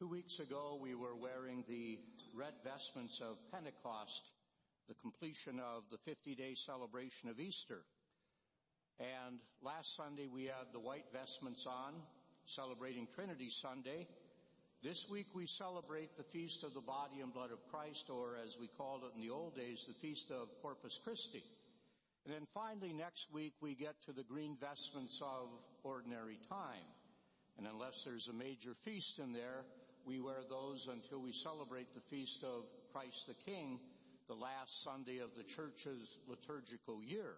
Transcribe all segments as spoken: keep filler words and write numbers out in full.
Two weeks ago, we were wearing the red vestments of Pentecost, the completion of the fifty-day celebration of Easter. And last Sunday, we had the white vestments on, celebrating Trinity Sunday. This week, we celebrate the Feast of the Body and Blood of Christ, or as we called it in the old days, the Feast of Corpus Christi. And then finally, next week, we get to the green vestments of ordinary time. And unless there's a major feast in there, we wear those until we celebrate the feast of Christ the King, the last Sunday of the church's liturgical year.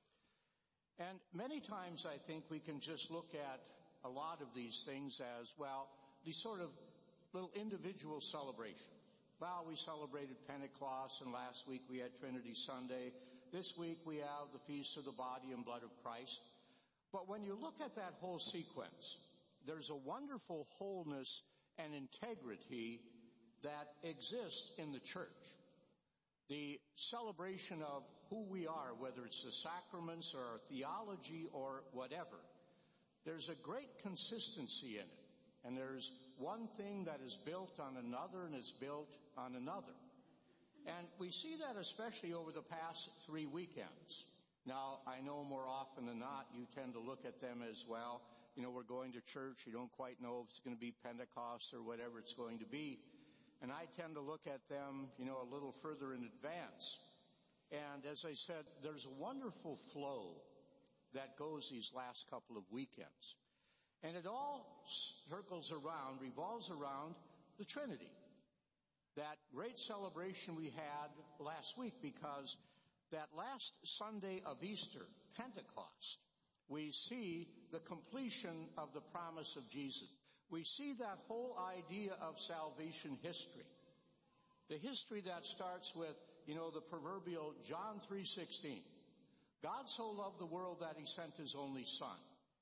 And many times I think we can just look at a lot of these things as, well, these sort of little individual celebrations. Well, we celebrated Pentecost, and last week we had Trinity Sunday. This week we have the Feast of the Body and Blood of Christ. But when you look at that whole sequence, there's a wonderful wholeness and integrity that exists in the church. The celebration of who we are, whether it's the sacraments or our theology or whatever, there's a great consistency in it. And there's one thing that is built on another and is built on another. And we see that especially over the past three weekends. Now, I know more often than not, you tend to look at them as, well, you know, we're going to church. You don't quite know if it's going to be Pentecost or whatever it's going to be. And I tend to look at them, you know, a little further in advance. And as I said, there's a wonderful flow that goes these last couple of weekends. And it all circles around, revolves around the Trinity. That great celebration we had last week, because that last Sunday of Easter, Pentecost, we see the completion of the promise of Jesus. We see that whole idea of salvation history. The history that starts with, you know, the proverbial John three sixteen. God so loved the world that he sent his only Son.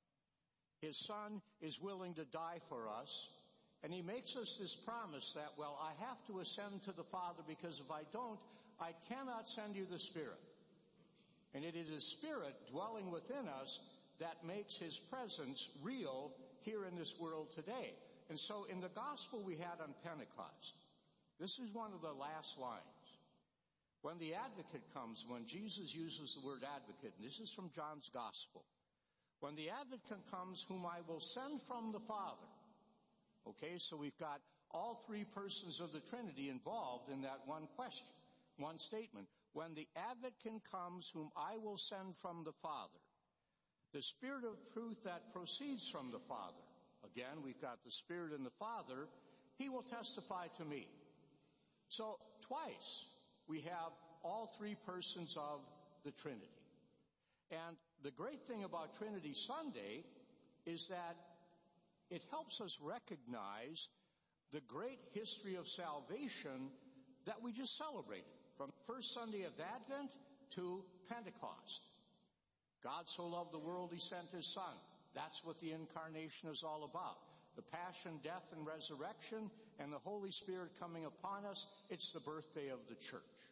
His Son is willing to die for us. And he makes us this promise that, well, I have to ascend to the Father, because if I don't, I cannot send you the Spirit. And it is his Spirit dwelling within us that makes his presence real here in this world today. And so in the gospel we had on Pentecost, this is one of the last lines. When the advocate comes, when Jesus uses the word advocate, and this is from John's gospel, when the advocate comes, whom I will send from the Father. Okay, so we've got all three persons of the Trinity involved in that one question, one statement. When the advocate comes, whom I will send from the Father, the Spirit of truth that proceeds from the Father. Again, we've got the Spirit and the Father. He will testify to me. So twice we have all three persons of the Trinity. And the great thing about Trinity Sunday is that it helps us recognize the great history of salvation that we just celebrated, from first Sunday of Advent to Pentecost. God so loved the world, he sent his Son. That's what the incarnation is all about. The passion, death, and resurrection, and the Holy Spirit coming upon us. It's the birthday of the church.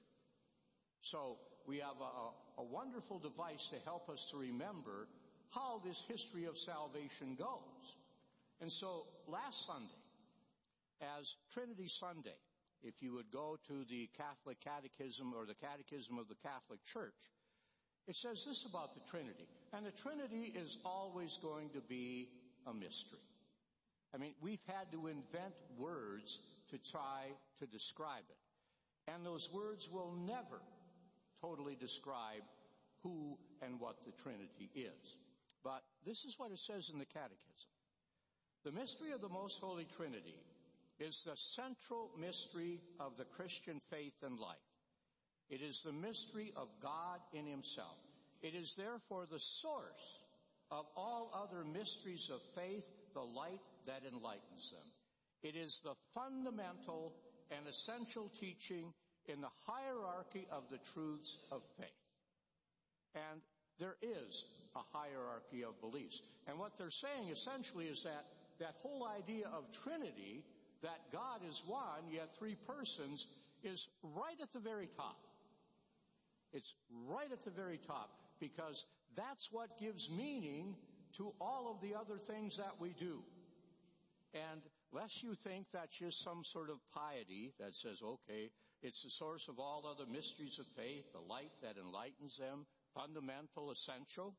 So we have a, a wonderful device to help us to remember how this history of salvation goes. And so last Sunday, as Trinity Sunday, if you would go to the Catholic Catechism or the Catechism of the Catholic Church, it says this about the Trinity. And the Trinity is always going to be a mystery. I mean, we've had to invent words to try to describe it. And those words will never totally describe who and what the Trinity is. But this is what it says in the Catechism. The mystery of the Most Holy Trinity is the central mystery of the Christian faith and life. It is the mystery of God in himself. It is therefore the source of all other mysteries of faith, the light that enlightens them. It is the fundamental and essential teaching in the hierarchy of the truths of faith. And there is a hierarchy of beliefs. And what they're saying essentially is that that whole idea of Trinity, that God is one, yet three persons, is right at the very top. It's right at the very top, because that's what gives meaning to all of the other things that we do. And lest you think that's just some sort of piety that says, okay, it's the source of all other mysteries of faith, the light that enlightens them, fundamental, essential.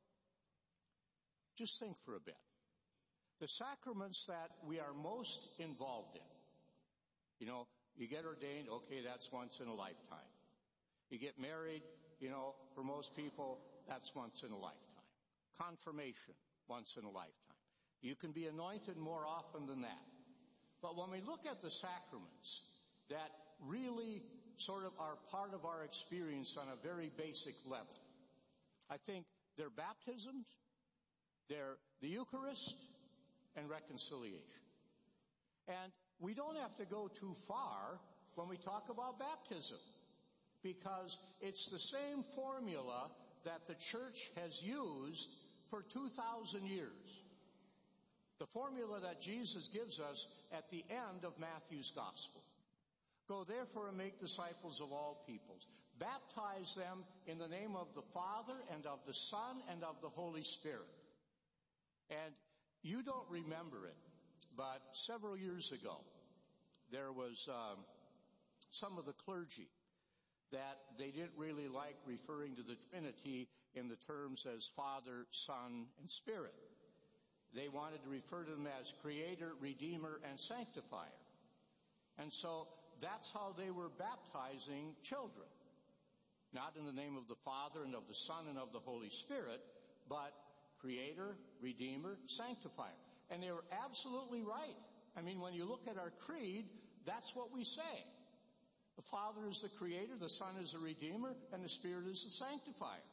Just think for a bit. The sacraments that we are most involved in, you know, you get ordained, okay, that's once in a lifetime. You get married, you know, for most people, that's once in a lifetime. Confirmation, once in a lifetime. You can be anointed more often than that. But when we look at the sacraments that really sort of are part of our experience on a very basic level, I think they're baptisms, they're the Eucharist, and reconciliation. And we don't have to go too far when we talk about baptism, because it's the same formula that the church has used for two thousand years. The formula that Jesus gives us at the end of Matthew's Gospel. Go therefore and make disciples of all peoples. Baptize them in the name of the Father and of the Son and of the Holy Spirit. And you don't remember it, but several years ago, there was um, some of the clergy that they didn't really like referring to the Trinity in the terms as Father, Son, and Spirit. They wanted to refer to them as Creator, Redeemer, and Sanctifier. And so that's how they were baptizing children. Not in the name of the Father and of the Son and of the Holy Spirit, but Creator, Redeemer, Sanctifier. And they were absolutely right. I mean, when you look at our creed, that's what we say. The Father is the Creator, the Son is the Redeemer, and the Spirit is the Sanctifier.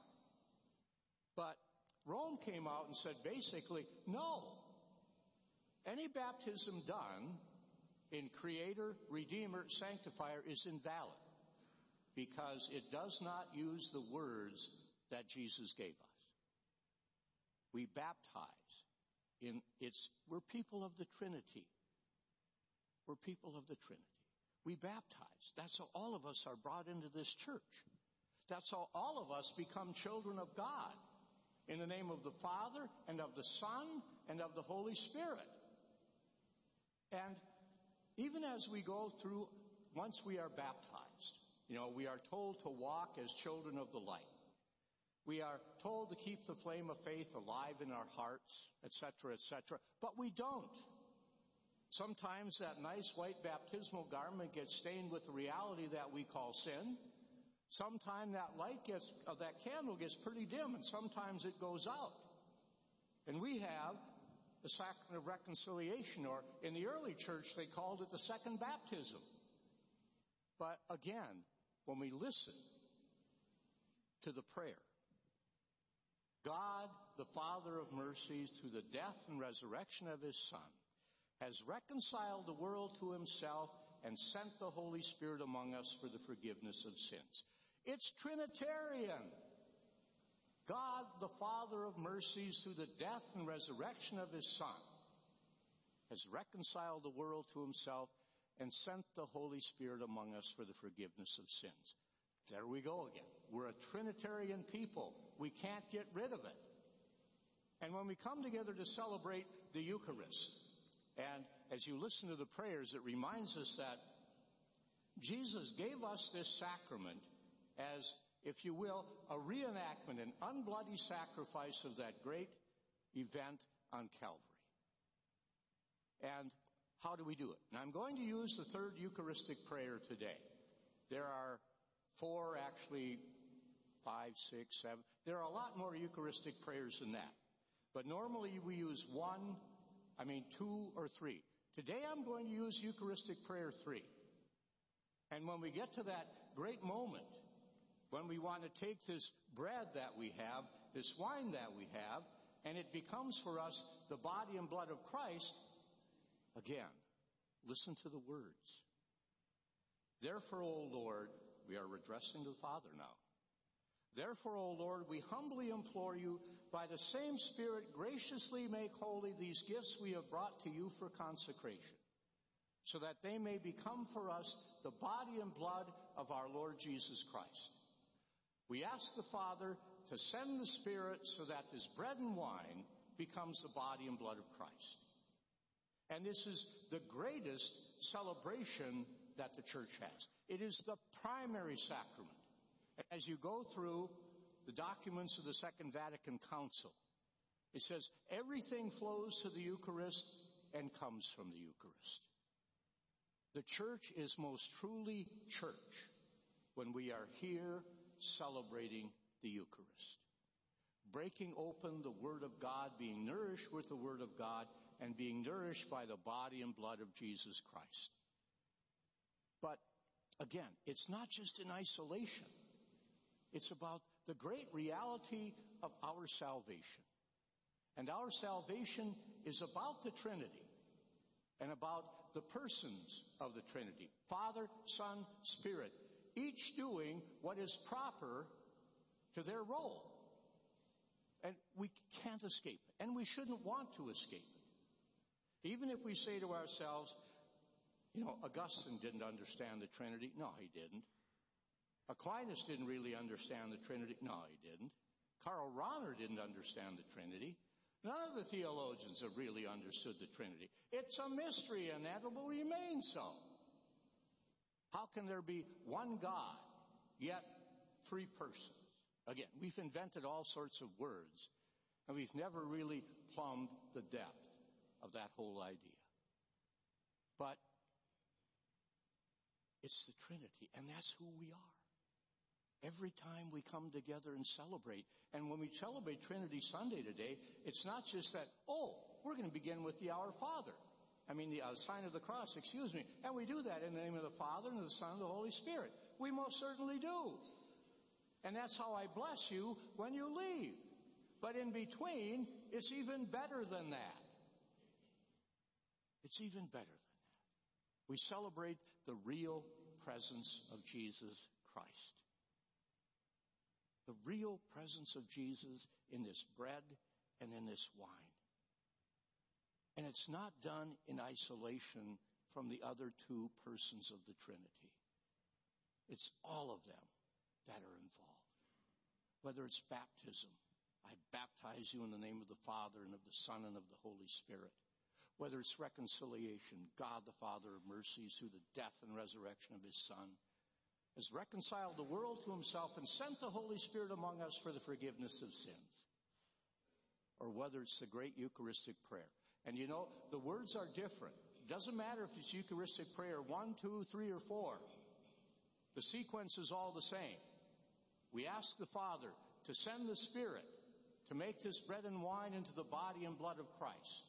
But Rome came out and said basically, no. Any baptism done in Creator, Redeemer, Sanctifier is invalid because it does not use the words that Jesus gave us. We baptize in it's we're people of the Trinity. We're people of the Trinity. We baptize. That's how all of us are brought into this church. That's how all of us become children of God. In the name of the Father and of the Son and of the Holy Spirit. And even as we go through, once we are baptized, you know, we are told to walk as children of the light. We are told to keep the flame of faith alive in our hearts, et cetera, et cetera. But we don't. Sometimes that nice white baptismal garment gets stained with the reality that we call sin. Sometimes that light gets, uh, that candle gets pretty dim, and sometimes it goes out. And we have the sacrament of reconciliation, or in the early church they called it the second baptism. But again, when we listen to the prayer, God, the Father of mercies, through the death and resurrection of His Son, has reconciled the world to Himself and sent the Holy Spirit among us for the forgiveness of sins. It's Trinitarian. God, the Father of mercies, through the death and resurrection of His Son, has reconciled the world to Himself and sent the Holy Spirit among us for the forgiveness of sins. There we go again. We're a Trinitarian people. We can't get rid of it. And when we come together to celebrate the Eucharist, and as you listen to the prayers, it reminds us that Jesus gave us this sacrament as, if you will, a reenactment, an unbloody sacrifice of that great event on Calvary. And how do we do it? Now, I'm going to use the third Eucharistic prayer today. There are four, actually, five, six, seven. There are a lot more Eucharistic prayers than that. But normally we use one, I mean two or three. Today I'm going to use Eucharistic prayer three. And when we get to that great moment, when we want to take this bread that we have, this wine that we have, and it becomes for us the body and blood of Christ, again, listen to the words. Therefore, O Lord, we are addressing the Father now. Therefore, O Lord, we humbly implore you, by the same Spirit, graciously make holy these gifts we have brought to you for consecration, so that they may become for us the body and blood of our Lord Jesus Christ. We ask the Father to send the Spirit so that this bread and wine becomes the body and blood of Christ. And this is the greatest celebration that the church has. It is the primary sacrament. As you go through the documents of the Second Vatican Council, it says everything flows to the Eucharist and comes from the Eucharist. The church is most truly church when we are here celebrating the Eucharist, breaking open the Word of God, being nourished with the Word of God, and being nourished by the body and blood of Jesus Christ. But again, it's not just in isolation. It's about the great reality of our salvation. And our salvation is about the Trinity and about the persons of the Trinity, Father, Son, Spirit, each doing what is proper to their role. And we can't escape it, and we shouldn't want to escape it. Even if we say to ourselves, you know, Augustine didn't understand the Trinity. No, he didn't. Aquinas didn't really understand the Trinity. No, he didn't. Karl Rahner didn't understand the Trinity. None of the theologians have really understood the Trinity. It's a mystery, and that will remain so. How can there be one God, yet three persons? Again, we've invented all sorts of words, and we've never really plumbed the depth of that whole idea. But it's the Trinity, and that's who we are. Every time we come together and celebrate, and when we celebrate Trinity Sunday today, it's not just that, oh, we're going to begin with the Our Father. I mean, the uh, sign of the cross, excuse me. And we do that in the name of the Father and of the Son and the Holy Spirit. We most certainly do. And that's how I bless you when you leave. But in between, it's even better than that. It's even better than that. We celebrate the real presence of Jesus Christ. The real presence of Jesus in this bread and in this wine. And it's not done in isolation from the other two persons of the Trinity. It's all of them that are involved. Whether it's baptism, I baptize you in the name of the Father and of the Son and of the Holy Spirit. Whether it's reconciliation, God the Father of mercies through the death and resurrection of his Son has reconciled the world to himself and sent the Holy Spirit among us for the forgiveness of sins. Or whether it's the great Eucharistic prayer. And you know, the words are different. It doesn't matter if it's Eucharistic prayer one, two, three, or four. The sequence is all the same. We ask the Father to send the Spirit to make this bread and wine into the body and blood of Christ.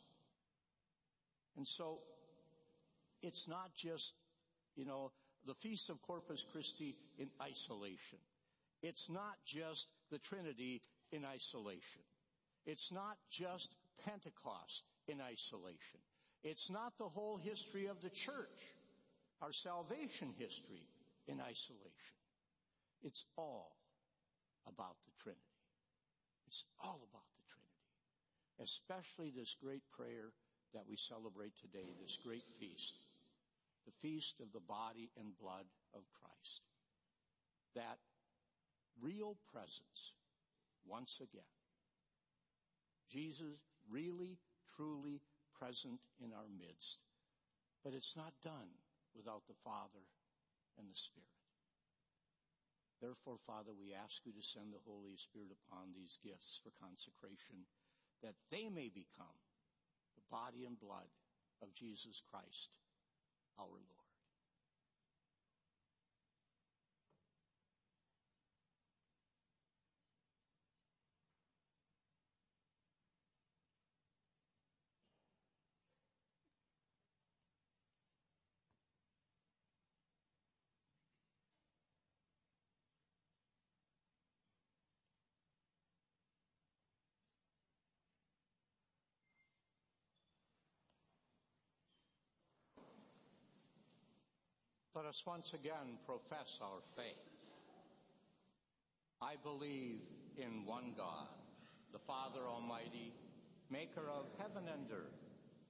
And so, it's not just, you know, the Feast of Corpus Christi in isolation. It's not just the Trinity in isolation. It's not just Pentecost in isolation. It's not the whole history of the church, our salvation history in isolation. It's all about the Trinity. It's all about the Trinity. Especially this great prayer that we celebrate today, this great feast. The feast of the body and blood of Christ. That real presence, once again. Jesus really, truly present in our midst. But it's not done without the Father and the Spirit. Therefore, Father, we ask you to send the Holy Spirit upon these gifts for consecration, that they may become the body and blood of Jesus Christ, our Lord. Let us once again profess our faith. I believe in one God, the Father Almighty, maker of heaven and earth,